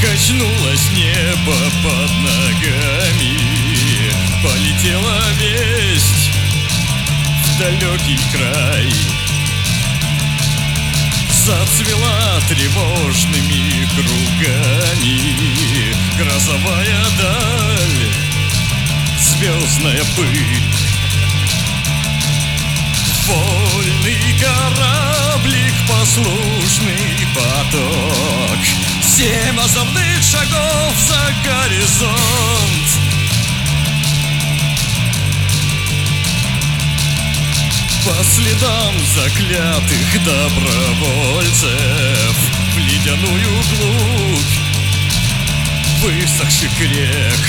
Качнулось небо под ногами, полетела весть в далекий край. Зацвела тревожными кругами грозовая даль, звездная пыль. Вольный кораблик, послушный поток, 7 озорных шагов за горизонт. По следам заклятых добровольцев в ледяную глубь высохших рек,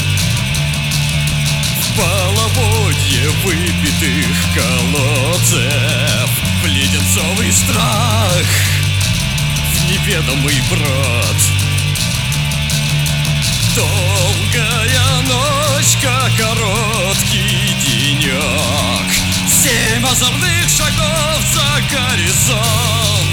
в половодье выпитых колодцев, в леденцовый страх, в неведомый брод. Долгая ночка, короткий денек, 7 озорных шагов за горизонт.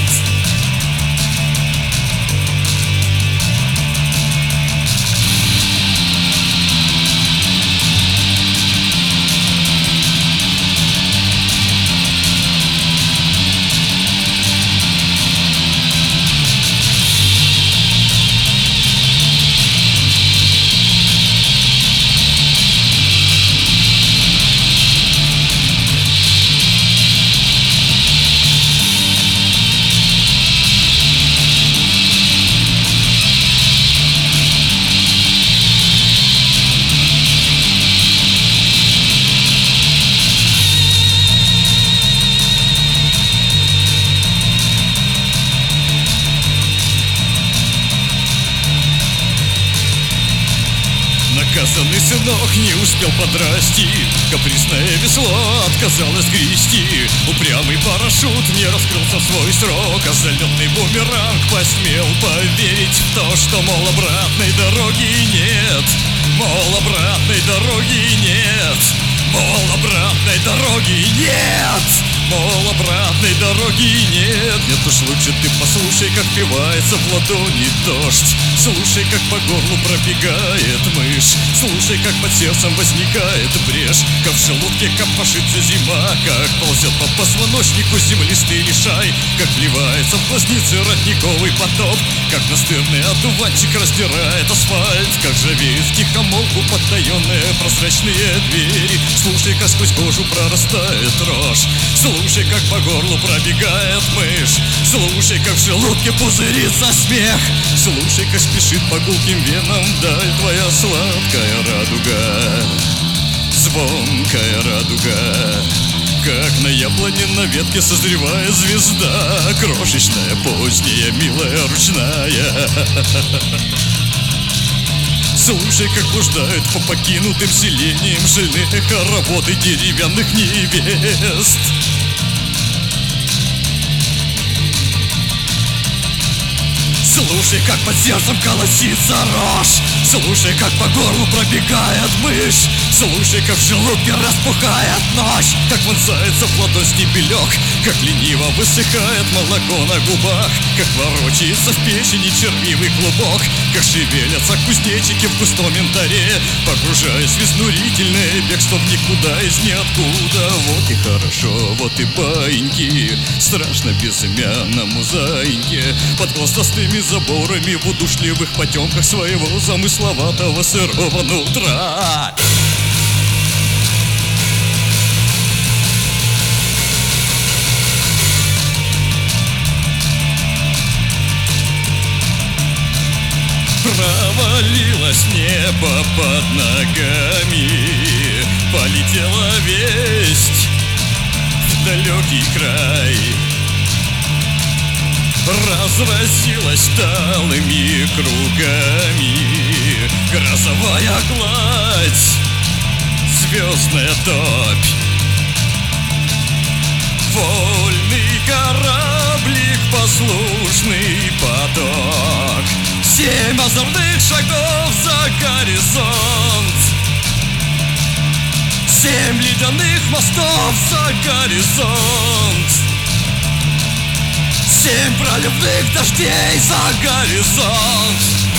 Наказанный сынок не успел подрасти, капризное весло отказалось грести. Упрямый парашют не раскрылся в свой срок, а залетный бумеранг посмел поверить в то, что, мол, обратной дороги нет. Мол, обратной дороги нет. Мол, обратной дороги нет. Мол, обратной дороги нет. Нет уж, лучше ты послушай, как впивается в ладони дождь. Слушай, как по горлу пробегает мышь. Слушай, как под сердцем возникает брешь. Как в желудке копошится зима, как ползет по позвоночнику землистый лишай. Как вливается в глазницы родниковый потоп. Как настырный одуванчик раздирает асфальт. Как ржавеют втихомолку подтаенные прозрачные двери. Слушай, как сквозь кожу прорастает рожь. Слушай, как по горлу пробегает мышь. Слушай, как в желудке пузырится смех. Слушай, как спешит по гулким венам вдаль твоя сладкая радуга, звонкая радуга. Как на яблоне на ветке созревает звезда, крошечная, поздняя, милая, ручная. Слушай, как блуждают по покинутым селениям шальные хороводы деревянных невест. Слушай, как под сердцем колосится рожь. Слушай, как по горлу пробегает мышь. Слушай, как в желудке распухает ночь. Как вонзается в ладонь стебелек. Как лениво высыхает молоко на губах. Как ворочается в печени червивый клубок. Как шевелятся кузнечики в густом янтаре, погружаясь в изнурительное бегство в никуда из ниоткуда. Вот и хорошо, вот и баиньки, страшно безымянному заиньке. Под хвостастыми заборами в удушливых потемках своего замысловатого сырого нутра. Провалилось небо под ногами, полетела весть в далекий край. Разразилась талыми кругами грозовая гладь, звездная топь. Вольный кораблик, послушный поток, 7 озорных шагов за горизонт, 7 ледяных мостов за горизонт, 7 проливных дождей за горизонт.